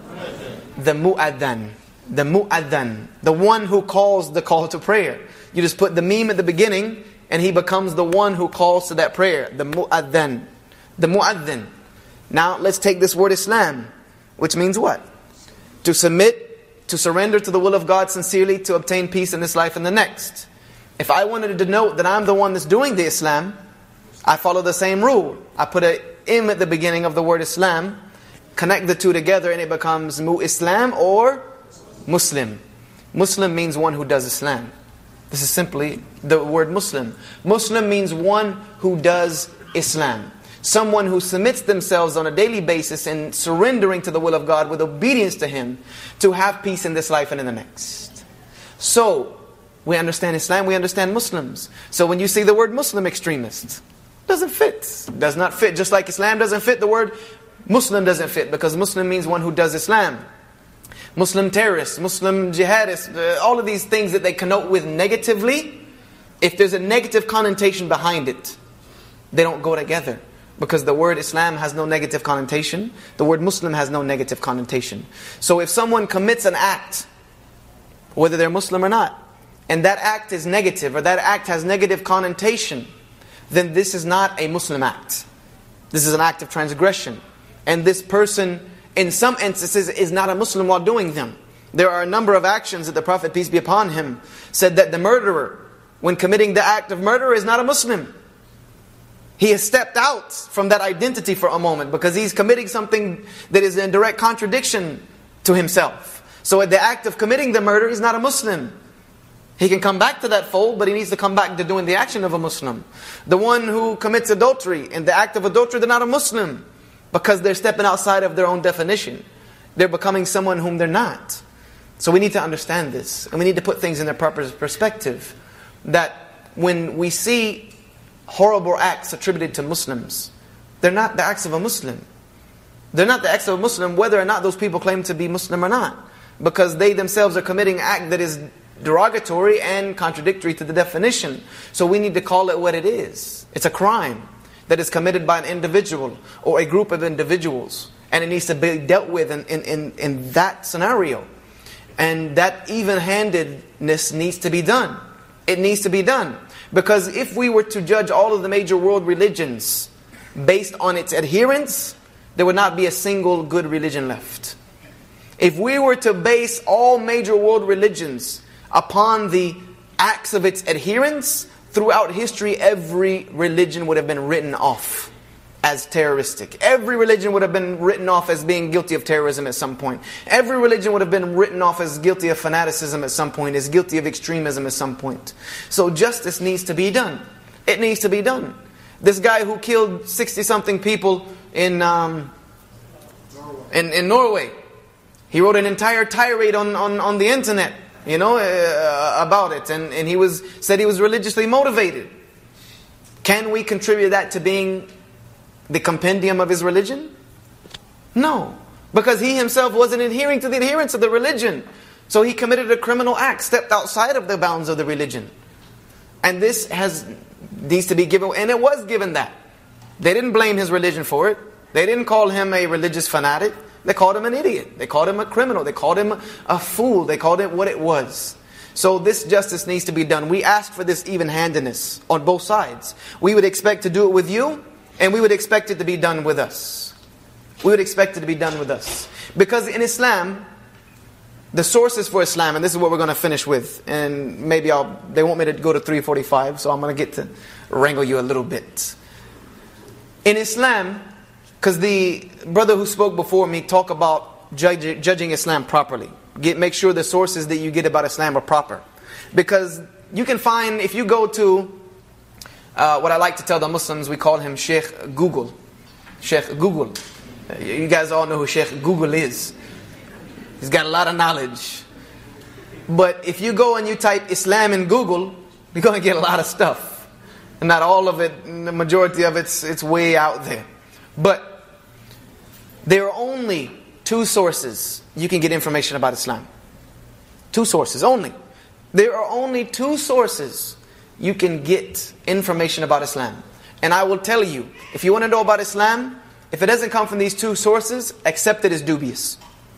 S2: The mu'adhan. The mu'adhan, the one who calls the call to prayer. You just put the meme at the beginning, and he becomes the one who calls to that prayer. The mu'adhan. The mu'adhan. Now let's take this word Islam, which means what? To submit, to surrender to the will of God sincerely, to obtain peace in this life and the next. If I wanted to denote that I'm the one that's doing the Islam, I follow the same rule. I put an im at the beginning of the word Islam, connect the two together, and it becomes mu-Islam or Muslim. Muslim means one who does Islam. This is simply the word Muslim. Muslim means one who does Islam. Someone who submits themselves on a daily basis in surrendering to the will of God with obedience to Him to have peace in this life and in the next. So, we understand Islam, we understand Muslims. So when you see the word Muslim extremist, doesn't fit. Does not fit. Just like Islam doesn't fit, the word Muslim doesn't fit, because Muslim means one who does Islam. Muslim terrorists, Muslim jihadists, all of these things that they connote with negatively, if there's a negative connotation behind it, they don't go together. Because the word Islam has no negative connotation, the word Muslim has no negative connotation. So if someone commits an act, whether they're Muslim or not, and that act is negative, or that act has negative connotation, then this is not a Muslim act. This is an act of transgression. And this person, in some instances, is not a Muslim while doing them. There are a number of actions that the Prophet, peace be upon him, said that the murderer, when committing the act of murder, is not a Muslim. He has stepped out from that identity for a moment, because he's committing something that is in direct contradiction to himself. So at the act of committing the murder, he's not a Muslim. He can come back to that fold, but he needs to come back to doing the action of a Muslim. The one who commits adultery, in the act of adultery, they're not a Muslim, because they're stepping outside of their own definition. They're becoming someone whom they're not. So we need to understand this, and we need to put things in their proper perspective. That when we see horrible acts attributed to Muslims, they're not the acts of a Muslim. They're not the acts of a Muslim, whether or not those people claim to be Muslim or not. Because they themselves are committing an act that is derogatory and contradictory to the definition. So we need to call it what it is. It's a crime that is committed by an individual or a group of individuals. And it needs to be dealt with in that scenario. And that even-handedness needs to be done. It needs to be done. Because if we were to judge all of the major world religions based on its adherence, there would not be a single good religion left. If we were to base all major world religions upon the acts of its adherents, throughout history, every religion would have been written off as terroristic. Every religion would have been written off as being guilty of terrorism at some point. Every religion would have been written off as guilty of fanaticism at some point, as guilty of extremism at some point. So justice needs to be done. It needs to be done. This guy who killed 60-something people in Norway, he wrote an entire tirade on the internet, about it, and said he was religiously motivated. Can we contribute that to being the compendium of his religion? No. Because he himself wasn't adhering to the adherents of the religion. So he committed a criminal act, stepped outside of the bounds of the religion. And this needs to be given, and it was given that. They didn't blame his religion for it. They didn't call him a religious fanatic. They called him an idiot. They called him a criminal. They called him a fool. They called it what it was. So this justice needs to be done. We ask for this even-handedness on both sides. We would expect to do it with you, and we would expect it to be done with us. We would expect it to be done with us. Because in Islam, the sources for Islam, and this is what we're going to finish with, and maybe they want me to go to 3:45, so I'm going to get to wrangle you a little bit. In Islam, because the brother who spoke before me talked about judging Islam properly. Make sure the sources that you get about Islam are proper. Because you can find, if you go to, what I like to tell the Muslims, we call him Sheikh Google. Sheikh Google. You guys all know who Sheikh Google is. He's got a lot of knowledge. But if you go and you type Islam in Google, you're going to get a lot of stuff. And not all of it, the majority of it's way out there. But there are only 2 sources you can get information about Islam. 2 sources only. There are only 2 sources you can get information about Islam. And I will tell you, if you want to know about Islam, if it doesn't come from these 2 sources, accept it as dubious.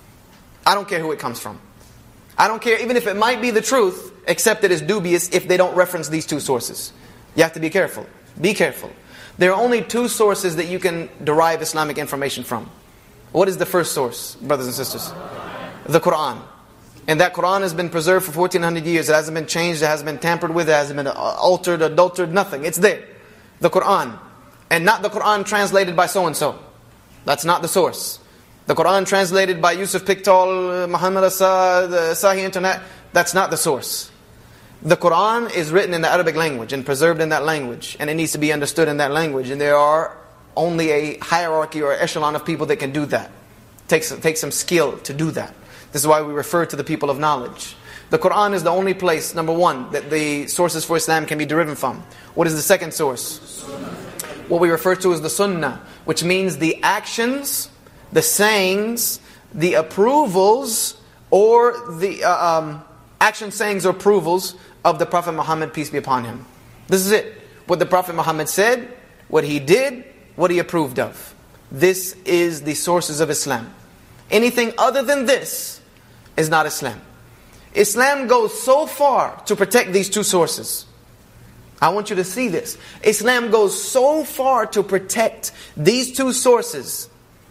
S2: I don't care who it comes from. I don't care, even if it might be the truth, accept it as dubious if they don't reference these 2 sources. You have to be careful. Be careful. There are only 2 sources that you can derive Islamic information from. What is the first source, brothers and sisters? The Quran. And that Quran has been preserved for 1400 years. It hasn't been changed, it hasn't been tampered with, it hasn't been altered, adulterated, nothing. It's there. The Quran. And not the Quran translated by so-and-so. That's not the source. The Quran translated by Yusuf Pickthall, Muhammad Asa, the Sahih Internet, that's not the source. The Quran is written in the Arabic language and preserved in that language. And it needs to be understood in that language. And there are only a hierarchy or echelon of people that can do that. It takes some skill to do that. This is why we refer to the people of knowledge. The Quran is the only place, number 1, that the sources for Islam can be derived from. What is the second source? What we refer to as the Sunnah, which means the actions, the sayings, the approvals, or the action, sayings, or approvals of the Prophet Muhammad, peace be upon him. This is it. What the Prophet Muhammad said, what he did, what he approved of. This is the sources of Islam. Anything other than this is not Islam. Islam goes so far to protect these 2 sources. I want you to see this. Islam goes so far to protect these 2 sources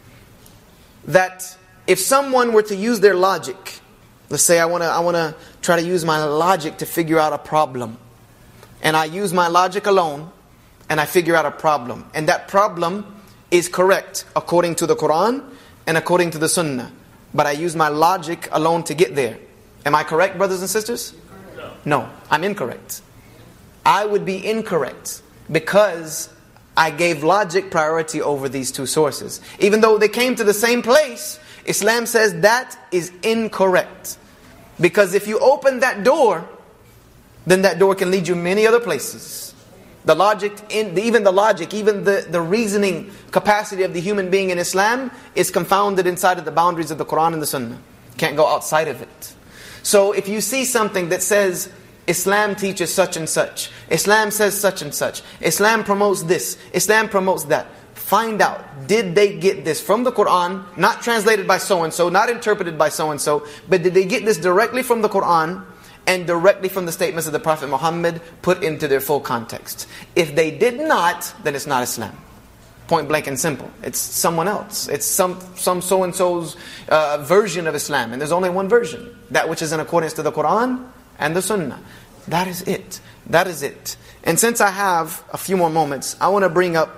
S2: that if someone were to use their logic, let's say I want to try to use my logic to figure out a problem, and I use my logic alone, and I figure out a problem, and that problem is correct according to the Quran and according to the Sunnah, but I use my logic alone to get there. Am I correct, brothers and sisters? No, I'm incorrect. I would be incorrect because I gave logic priority over these 2 sources. Even though they came to the same place, Islam says that is incorrect. Because if you open that door, then that door can lead you many other places. The logic, even the reasoning capacity of the human being in Islam is confounded inside of the boundaries of the Quran and the Sunnah. Can't go outside of it. So if you see something that says, Islam teaches such and such, Islam says such and such, Islam promotes this, Islam promotes that, find out, did they get this from the Quran, not translated by so-and-so, not interpreted by so-and-so, but did they get this directly from the Quran and directly from the statements of the Prophet Muhammad put into their full context? If they did not, then it's not Islam. Point blank and simple. It's someone else. It's some so-and-so's version of Islam. And there's only one version. That which is in accordance to the Quran and the Sunnah. That is it. That is it. And since I have a few more moments, I want to bring up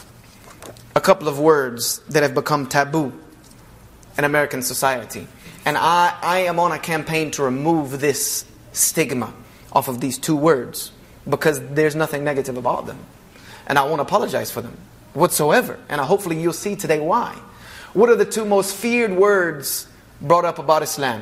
S2: a couple of words that have become taboo in American society. And I am on a campaign to remove this stigma off of these 2 words, because there's nothing negative about them. And I won't apologize for them whatsoever. And hopefully you'll see today why. What are the 2 most feared words brought up about Islam?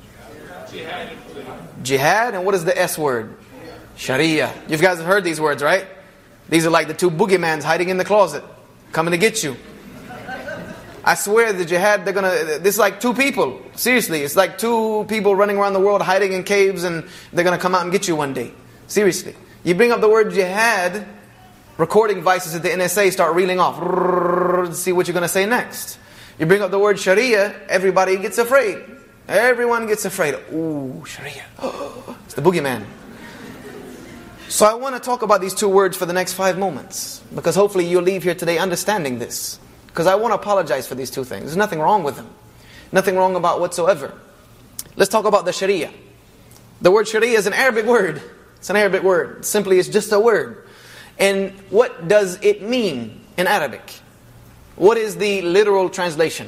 S2: Jihad, and what is the S word? Sharia. You guys have heard these words, right? These are like the 2 boogeymans hiding in the closet, coming to get you. I swear the jihad, this is like 2 people. Seriously, it's like 2 people running around the world hiding in caves, and they're going to come out and get you one day. Seriously. You bring up the word jihad, recording devices at the NSA start reeling off. See what you're going to say next. You bring up the word Sharia, everybody gets afraid. Everyone gets afraid. Ooh, Sharia. It's the boogeyman. So I want to talk about these 2 words for the next 5 moments, because hopefully you'll leave here today understanding this. Because I want to apologize for these 2 things. There's nothing wrong with them. Nothing wrong about whatsoever. Let's talk about the Sharia. The word Sharia is an Arabic word. It's an Arabic word. Simply, it's just a word. And what does it mean in Arabic? What is the literal translation?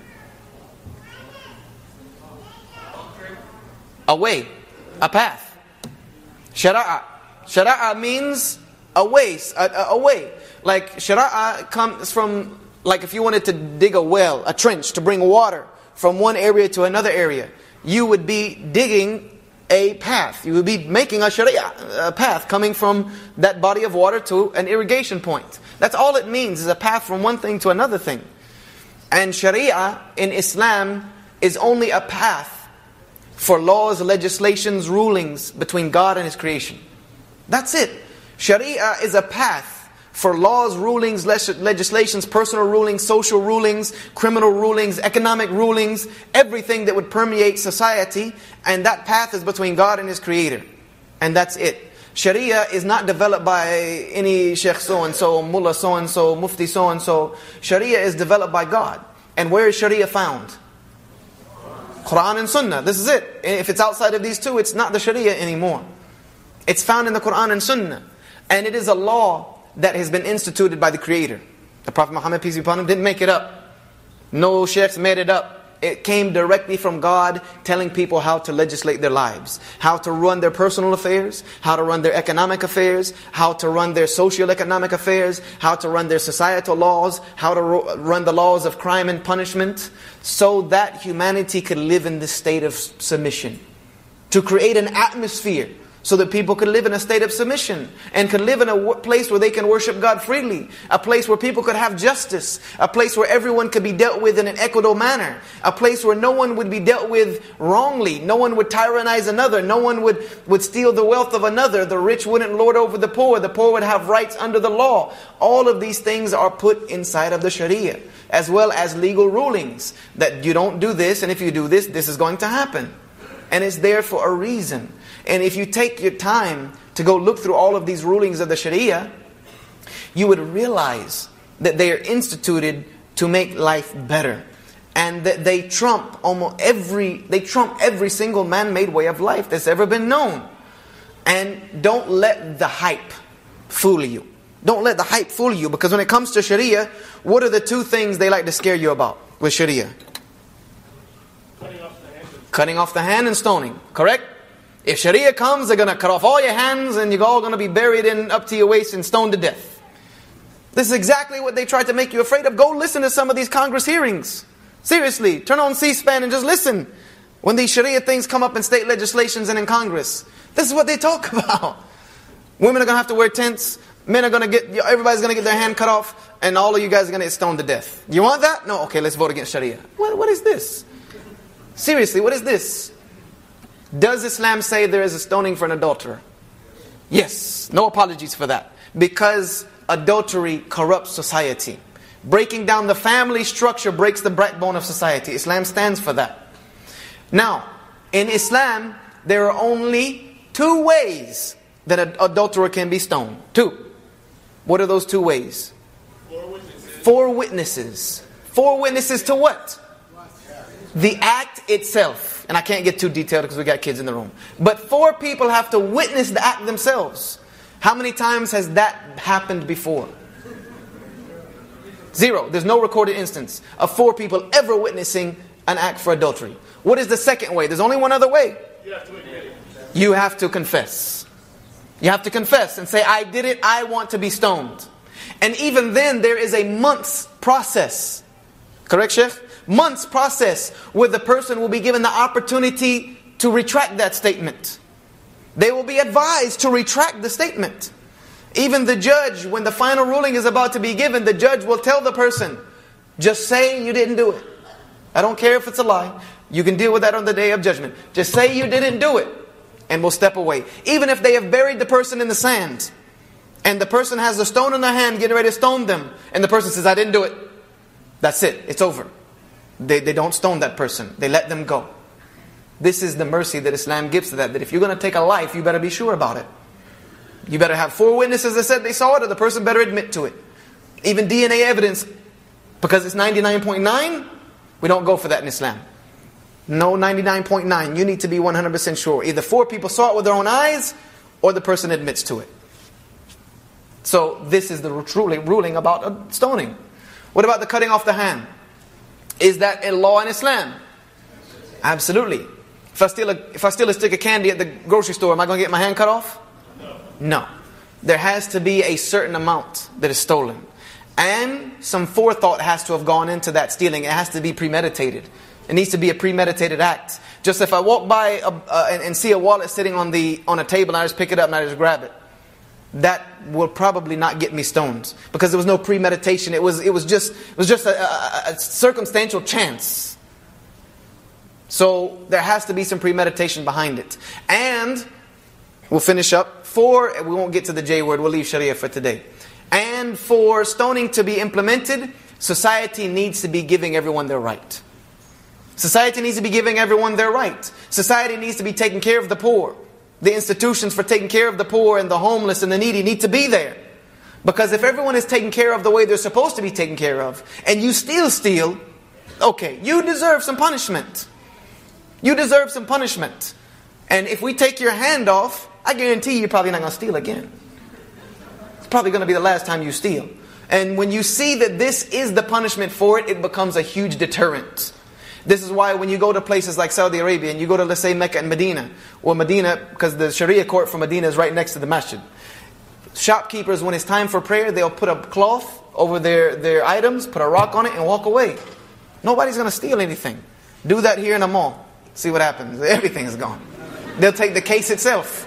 S2: A way, a path. Shara'a. Shara'a means a way, a way. Like shara'a comes from, like if you wanted to dig a well, a trench, to bring water from one area to another area, you would be digging a path. You would be making a sharia, a path coming from that body of water to an irrigation point. That's all it means, is a path from one thing to another thing. And sharia in Islam is only a path for laws, legislations, rulings between God and His creation. That's it. Sharia is a path for laws, rulings, legislations, personal rulings, social rulings, criminal rulings, economic rulings, everything that would permeate society, and that path is between God and His Creator. And that's it. Sharia is not developed by any Sheikh so-and-so, Mullah so-and-so, Mufti so-and-so. Sharia is developed by God. And where is Sharia found? Quran and Sunnah. This is it. If it's outside of these two, it's not the Sharia anymore. It's found in the Quran and Sunnah. And it is a law that has been instituted by the Creator. The Prophet Muhammad, peace be upon him, didn't make it up. No sheikhs made it up. It came directly from God, telling people how to legislate their lives, how to run their personal affairs, how to run their economic affairs, how to run their socio-economic affairs, how to run their societal laws, how to run the laws of crime and punishment, so that humanity could live in this state of submission. To create an atmosphere so that people could live in a state of submission and could live in a place where they can worship God freely. A place where people could have justice. A place where everyone could be dealt with in an equitable manner. A place where no one would be dealt with wrongly. No one would tyrannize another. No one would steal the wealth of another. The rich wouldn't lord over the poor. The poor would have rights under the law. All of these things are put inside of the Sharia, as well as legal rulings. That you don't do this, and if you do this, this is going to happen. And it's there for a reason. And if you take your time to go look through all of these rulings of the Sharia, you would realize that they are instituted to make life better. And that they trump every single man-made way of life that's ever been known. And don't let the hype fool you. Don't let the hype fool you. Because when it comes to Sharia, what are the two things they like to scare you about with Sharia? Cutting off the hand and stoning. Correct? If Sharia comes, they're going to cut off all your hands and you're all going to be buried in up to your waist and stoned to death. This is exactly what they tried to make you afraid of. Go listen to some of these Congress hearings. Seriously, turn on C-SPAN and just listen. When these Sharia things come up in state legislations and in Congress, this is what they talk about. Women are going to have to wear tents. Men are going to everybody's going to get their hand cut off, and all of you guys are going to get stoned to death. You want that? No? Okay, let's vote against Sharia. What is this? Seriously, what is this? Does Islam say there is a stoning for an adulterer? Yes. No apologies for that. Because adultery corrupts society. Breaking down the family structure breaks the backbone of society. Islam stands for that. Now, in Islam, there are only two ways that an adulterer can be stoned. Two. What are those two ways?
S4: 4 witnesses.
S2: 4 witnesses. 4 witnesses to what? The act itself. And I can't get too detailed because we got kids in the room. But 4 people have to witness the act themselves. How many times has that happened before? 0. There's no recorded instance of 4 people ever witnessing an act for adultery. What is the second way? There's only one other way.
S4: You have to admit it.
S2: You have to confess. You have to confess and say, I did it, I want to be stoned. And even then, there is a month's process. Correct, Sheikh? Months process where the person will be given the opportunity to retract that statement. They will be advised to retract the statement. Even the judge, when the final ruling is about to be given, the judge will tell the person, just say you didn't do it. I don't care if it's a lie. You can deal with that on the day of judgment. Just say you didn't do it, and we'll step away. Even if they have buried the person in the sand, and the person has the stone in their hand getting ready to stone them, and the person says, I didn't do it. That's it. It's over. They don't stone that person. They let them go. This is the mercy that Islam gives to that if you're going to take a life, you better be sure about it. You better have 4 witnesses that said they saw it, or the person better admit to it. Even DNA evidence, because it's 99.9, we don't go for that in Islam. No 99.9. You need to be 100% sure. Either 4 people saw it with their own eyes, or the person admits to it. So this is the ruling about stoning. What about the cutting off the hand? Is that a law in Islam? Absolutely. If I steal a stick of candy at the grocery store, am I going to get my hand cut off? No. There has to be a certain amount that is stolen. And some forethought has to have gone into that stealing. It has to be premeditated. It needs to be a premeditated act. Just if I walk by and see a wallet sitting on a table and I just pick it up and I just grab it, that will probably not get me stoned, because there was no premeditation. It was just a circumstantial chance. So there has to be some premeditation behind it. And we'll finish up. We won't get to the J word. We'll leave Sharia for today. And for stoning to be implemented, society needs to be giving everyone their right. Society needs to be giving everyone their right. Society needs to be taking care of the poor. The institutions for taking care of the poor and the homeless and the needy need to be there. Because if everyone is taken care of the way they're supposed to be taken care of, and you still steal, okay, you deserve some punishment. You deserve some punishment. And if we take your hand off, I guarantee you're probably not going to steal again. It's probably going to be the last time you steal. And when you see that this is the punishment for it, it becomes a huge deterrent. This is why when you go to places like Saudi Arabia, and you go to, let's say, Mecca and Medina, or Medina, because the Sharia court for Medina is right next to the masjid. Shopkeepers, when it's time for prayer, they'll put a cloth over their items, put a rock on it, and walk away. Nobody's going to steal anything. Do that here in a mall. See what happens. Everything is gone. They'll take the case itself.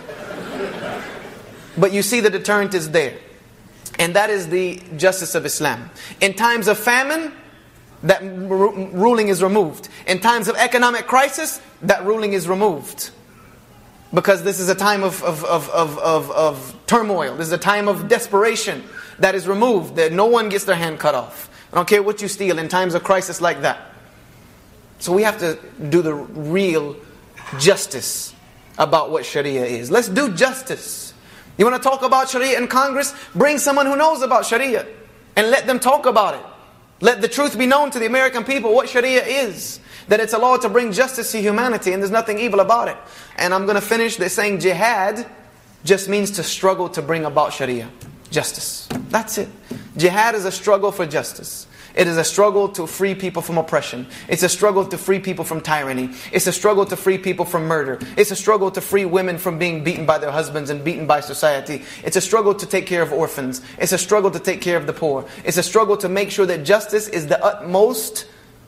S2: But you see the deterrent is there. And that is the justice of Islam. In times of famine, that ruling is removed. In times of economic crisis, that ruling is removed. Because this is a time of turmoil. This is a time of desperation. That is removed. That no one gets their hand cut off. I don't care what you steal in times of crisis like that. So we have to do the real justice about what Sharia is. Let's do justice. You want to talk about Sharia in Congress? Bring someone who knows about Sharia and let them talk about it. Let the truth be known to the American people what Sharia is. That it's a law to bring justice to humanity, and there's nothing evil about it. And I'm going to finish by saying jihad just means to struggle to bring about Sharia. Justice. That's it. Jihad is a struggle for justice. It is a struggle to free people from oppression. It's a struggle to free people from tyranny. It's a struggle to free people from murder. It's a struggle to free women from being beaten by their husbands and beaten by society. It's a struggle to take care of orphans. It's a struggle to take care of the poor. It's a struggle to make sure that justice is the utmost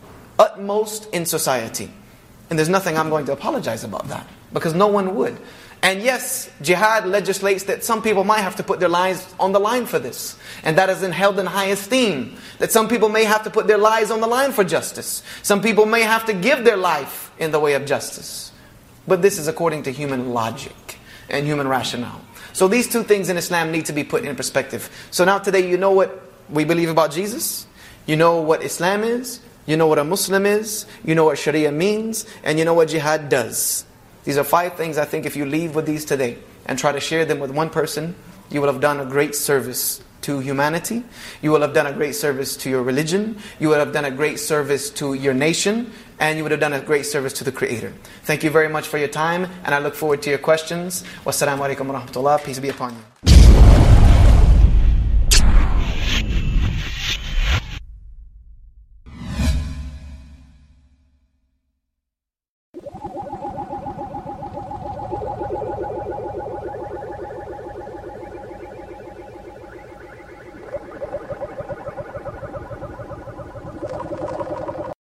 S2: in society. And there's nothing I'm going to apologize about that, because no one would. And yes, jihad legislates that some people might have to put their lives on the line for this. And that is held in high esteem. That some people may have to put their lives on the line for justice. Some people may have to give their life in the way of justice. But this is according to human logic and human rationale. So these two things in Islam need to be put in perspective. So now today you know what we believe about Jesus. You know what Islam is. You know what a Muslim is. You know what Sharia means. And you know what jihad does. These are 5 things I think if you leave with these today and try to share them with one person, you will have done a great service to humanity. You will have done a great service to your religion. You will have done a great service to your nation. And you would have done a great service to the Creator. Thank you very much for your time, and I look forward to your questions. Wassalamu alaikum wa rahmatullah. Peace be upon you.